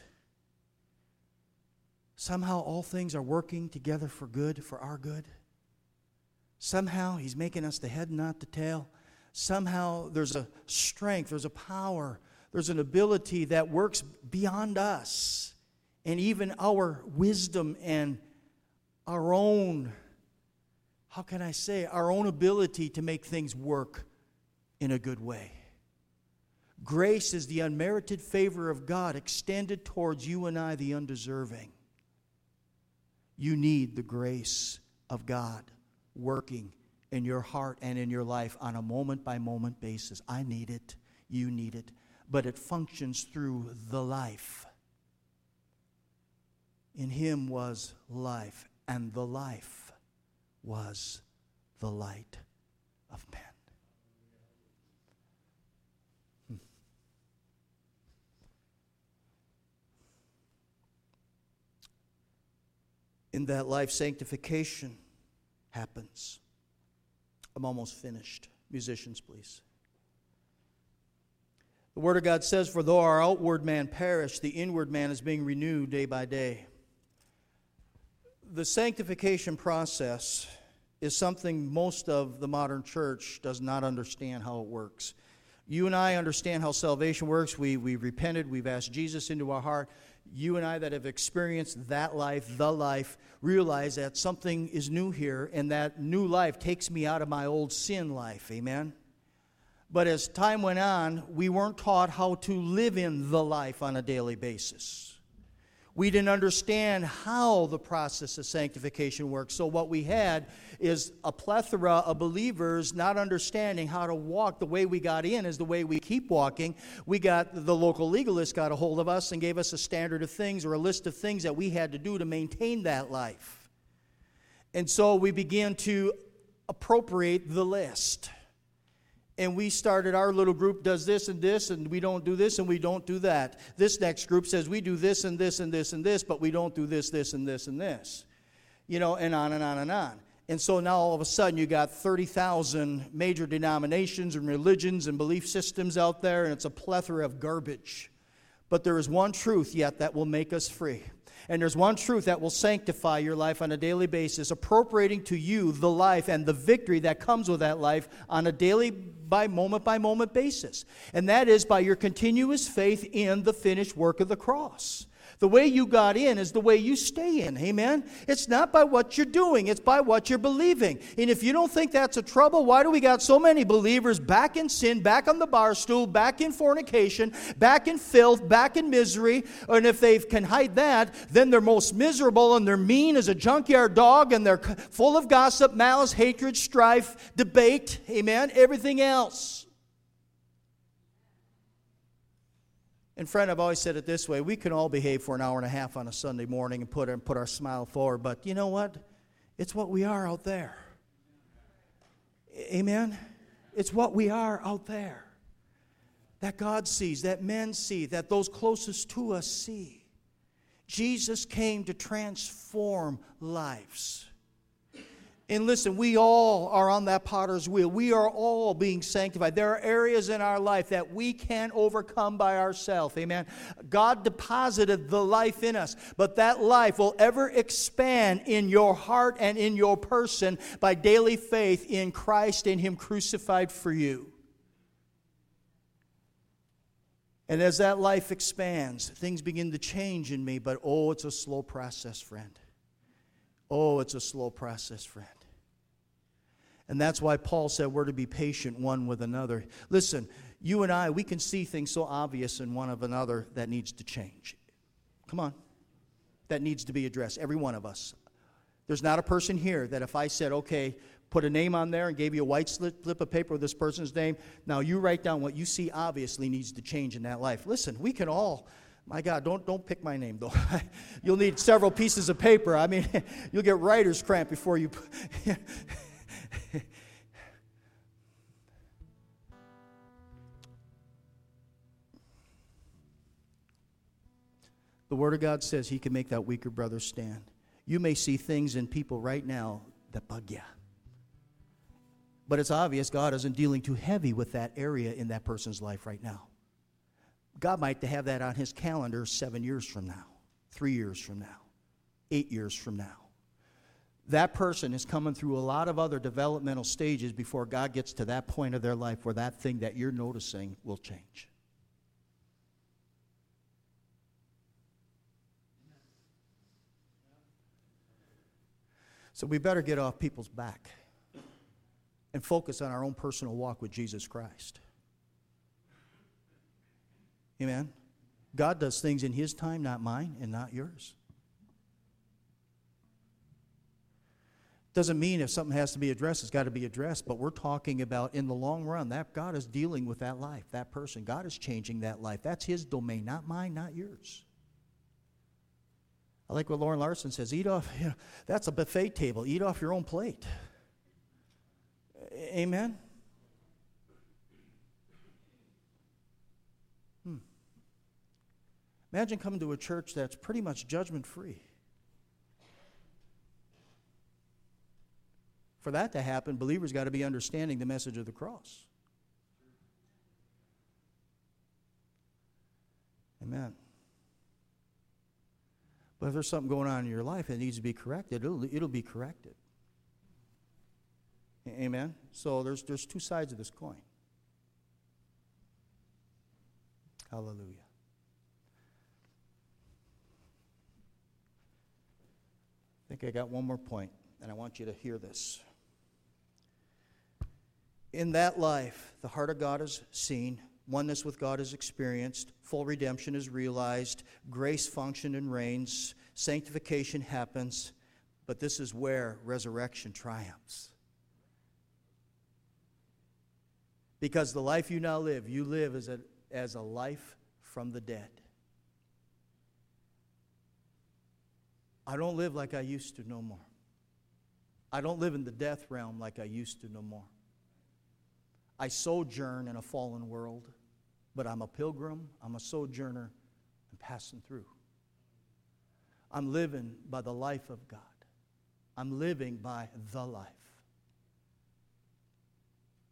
Somehow all things are working together for good, for our good. Somehow He's making us the head and not the tail. Somehow there's a strength, there's a power, there's an ability that works beyond us and even our wisdom and our own, how can I say, our own ability to make things work in a good way. Grace is the unmerited favor of God extended towards you and I, the undeserving. You need the grace of God working in your heart and in your life on a moment-by-moment basis. I need it. You need it. But it functions through the life. In Him was life, and the life was the light of men. Hmm. In that life, sanctification happens. I'm almost finished. Musicians, please. The Word of God says, for though our outward man perish, the inward man is being renewed day by day. The sanctification process is something most of the modern church does not understand how it works. You and I understand how salvation works. We, we've repented. We've asked Jesus into our heart. You and I that have experienced that life, the life, realize that something is new here, and that new life takes me out of my old sin life. Amen? But as time went on, we weren't taught how to live in the life on a daily basis. We didn't understand how the process of sanctification works. So what we had is a plethora of believers not understanding how to walk. The way we got in is the way we keep walking. We got, the local legalists got a hold of us and gave us a standard of things or a list of things that we had to do to maintain that life. And so we began to appropriate the list. And we started, our little group does this and this, and we don't do this and we don't do that. This next group says we do this and this and this and this, but we don't do this, this, and this, and this. You know, and on and on and on. And so now all of a sudden you got thirty thousand major denominations and religions and belief systems out there, and it's a plethora of garbage. But there is one truth yet that will make us free. And there's one truth that will sanctify your life on a daily basis, appropriating to you the life and the victory that comes with that life on a daily, by moment by moment basis. And that is by your continuous faith in the finished work of the cross. The way you got in is the way you stay in. Amen? It's not by what you're doing. It's by what you're believing. And if you don't think that's a trouble, why do we got so many believers back in sin, back on the bar stool, back in fornication, back in filth, back in misery? And if they can hide that, then they're most miserable and they're mean as a junkyard dog and they're full of gossip, malice, hatred, strife, debate. Amen? Everything else. And friend, I've always said it this way. We can all behave for an hour and a half on a Sunday morning and put, and put our smile forward. But you know what? It's what we are out there. Amen? It's what we are out there. That God sees, that men see, that those closest to us see. Jesus came to transform lives. And listen, we all are on that potter's wheel. We are all being sanctified. There are areas in our life that we can't overcome by ourselves. Amen. God deposited the life in us, but that life will ever expand in your heart and in your person by daily faith in Christ and Him crucified for you. And as that life expands, things begin to change in me, but oh, it's a slow process, friend. Oh, it's a slow process, friend. And that's why Paul said we're to be patient one with another. Listen, you and I, we can see things so obvious in one of another that needs to change. Come on. That needs to be addressed. Every one of us. There's not a person here that if I said, okay, put a name on there and gave you a white slip of paper with this person's name, now you write down what you see obviously needs to change in that life. Listen, we can all... My God, don't don't pick my name, though. You'll need several pieces of paper. I mean, you'll get writer's cramp before you... The Word of God says He can make that weaker brother stand. You may see things in people right now that bug you. But it's obvious God isn't dealing too heavy with that area in that person's life right now. God might have that on His calendar seven years from now, three years from now, eight years from now. That person is coming through a lot of other developmental stages before God gets to that point of their life where that thing that you're noticing will change. So we better get off people's back and focus on our own personal walk with Jesus Christ. Amen. God does things in His time, not mine and not yours. Doesn't mean if something has to be addressed, it's got to be addressed. But we're talking about in the long run, that God is dealing with that life, that person. God is changing that life. That's His domain, not mine, not yours. I like what Lauren Larson says. Eat off, you know, that's a buffet table. Eat off your own plate. Amen. Imagine coming to a church that's pretty much judgment-free. For that to happen, believers got to be understanding the message of the cross. Amen. But if there's something going on in your life that needs to be corrected, it'll, it'll be corrected. Amen? So there's, there's two sides of this coin. Hallelujah. I think I got one more point, and I want you to hear this. In that life, the heart of God is seen, oneness with God is experienced, full redemption is realized, grace functions and reigns, sanctification happens, but this is where resurrection triumphs. Because the life you now live, you live as a, as a life from the dead. I don't live like I used to no more. I don't live in the death realm like I used to no more. I sojourn in a fallen world, but I'm a pilgrim, I'm a sojourner, and passing through. I'm living by the life of God. I'm living by the life.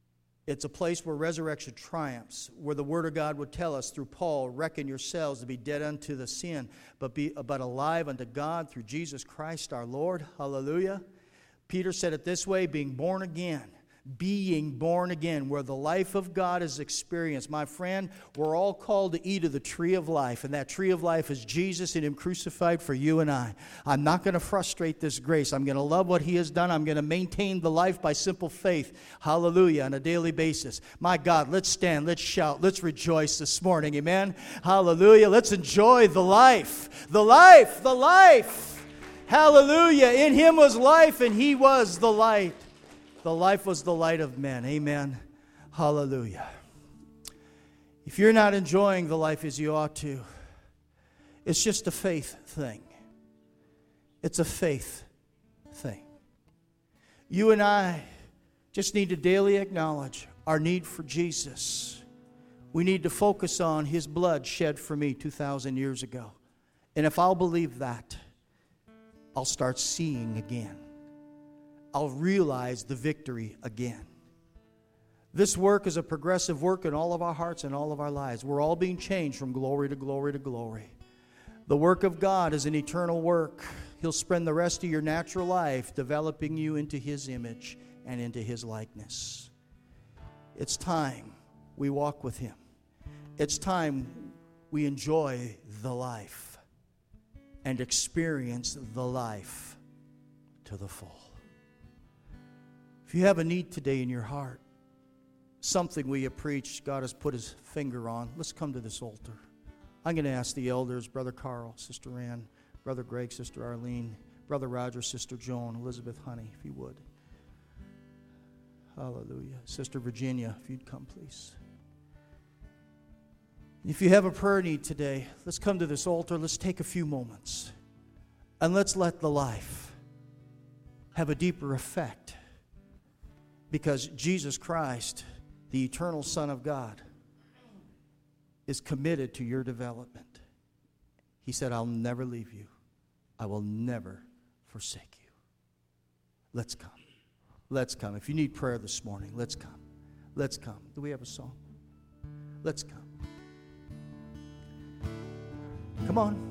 It's a place where resurrection triumphs, where the Word of God would tell us through Paul, reckon yourselves to be dead unto the sin, but be but alive unto God through Jesus Christ our Lord. Hallelujah. Peter said it this way, being born again. Being born again, where the life of God is experienced. My friend, we're all called to eat of the tree of life, and that tree of life is Jesus and Him crucified for you and I. I'm not going to frustrate this grace. I'm going to love what He has done. I'm going to maintain the life by simple faith. Hallelujah, on a daily basis. My God, let's stand, let's shout, let's rejoice this morning. Amen. Hallelujah. Let's enjoy the life. The life, the life. Hallelujah. In Him was life, and He was the light. The life was the light of men. Amen. Hallelujah. If you're not enjoying the life as you ought to, it's just a faith thing. It's a faith thing. You and I just need to daily acknowledge our need for Jesus. We need to focus on His blood shed for me two thousand years ago. And if I'll believe that, I'll start seeing again. I'll realize the victory again. This work is a progressive work in all of our hearts and all of our lives. We're all being changed from glory to glory to glory. The work of God is an eternal work. He'll spend the rest of your natural life developing you into His image and into His likeness. It's time we walk with Him. It's time we enjoy the life and experience the life to the full. If you have a need today in your heart, something we have preached, God has put His finger on, let's come to this altar. I'm going to ask the elders, Brother Carl, Sister Ann, Brother Greg, Sister Arlene, Brother Roger, Sister Joan, Elizabeth Honey, if you would. Hallelujah. Sister Virginia, if you'd come, please. If you have a prayer need today, let's come to this altar. Let's take a few moments. And let's let the life have a deeper effect. Because Jesus Christ, the eternal Son of God, is committed to your development. He said, I'll never leave you. I will never forsake you. Let's come. Let's come. If you need prayer this morning, let's come. Let's come. Do we have a song? Let's come. Come on.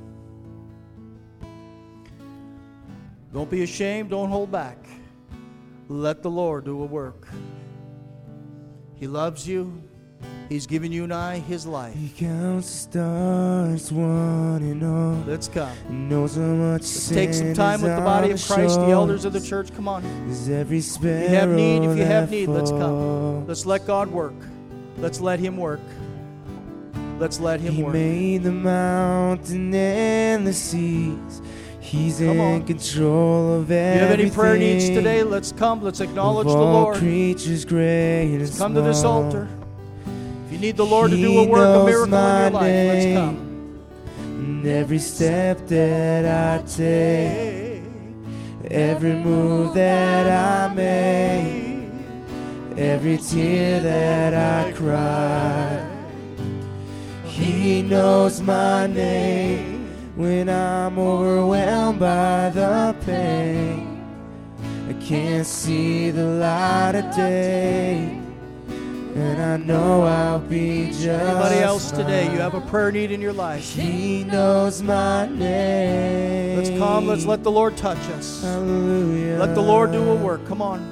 Don't be ashamed. Don't hold back. Let the Lord do a work. He loves you. He's given you and I His life. He counts the stars, one and all. Let's come. He knows how much Let's take some time with the body of Christ, the elders of the church. Come on. Every if you have need, if you have need, let's come. Let's let God work. Let's let Him work. Let's let Him he work. He made the mountain and the seas. He's come in on. control of everything. If you have any prayer needs today, let's come. Let's acknowledge of the Lord. Creatures great and let's come small. to this altar. If you need the Lord he to do a work, a miracle in your life, let's come. And every step that I take, every move that I make, every tear that I cry, He knows my name. When I'm overwhelmed by the pain, I can't see the light of day, and I know I'll be just Anybody else fine. Today, you have a prayer need in your life. He knows my name. Let's come, let's let the Lord touch us. Hallelujah. Let the Lord do a work. Come on.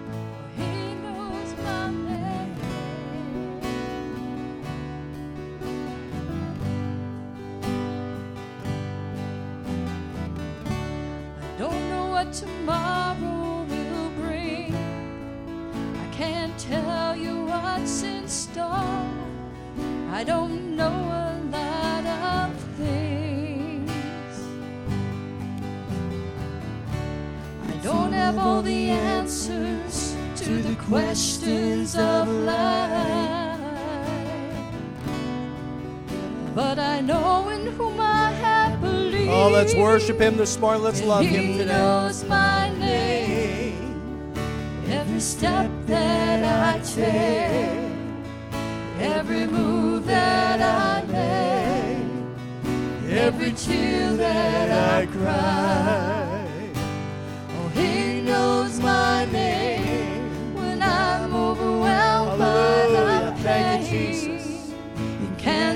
Tomorrow will bring. I can't tell you what's in store. I don't know a lot of things. I don't have all the answers to the questions of life, but I know in whom I have believed. Oh, let's worship Him this morning. Let's love He Him today. knows my name. Every step that I take, every move that I make, every tear that I cry. Oh, He knows my name. When I'm overwhelmed by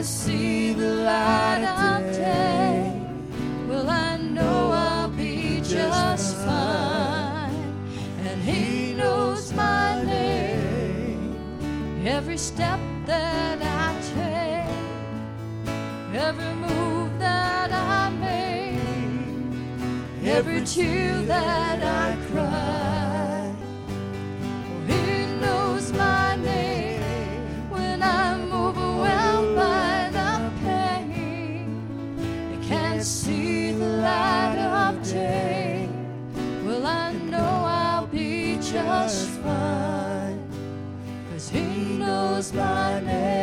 I see the light of day, well, I know I'll be just fine. And He knows my name, every step that I take, every move that I make, every tear that I cry. Oh, He knows my name when I'm overwhelmed by the pain. I can't see the light of day, well, I know I'll be just fine, 'cause He knows my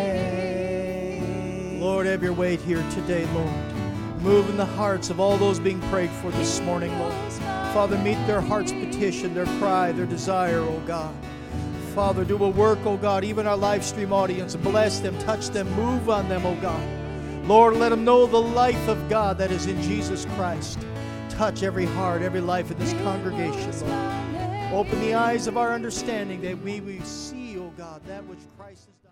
name. Lord, have your way here today, Lord. Move in the hearts of all those being prayed for this morning, Lord. Father, meet their heart's petition, their cry, their desire, oh God. Father, do a work, oh God, even our live stream audience. Bless them, touch them, move on them, oh God. Lord, let them know the life of God that is in Jesus Christ. Touch every heart, every life in this congregation, Lord. Open the eyes of our understanding that we will see, oh God, that which Christ has done.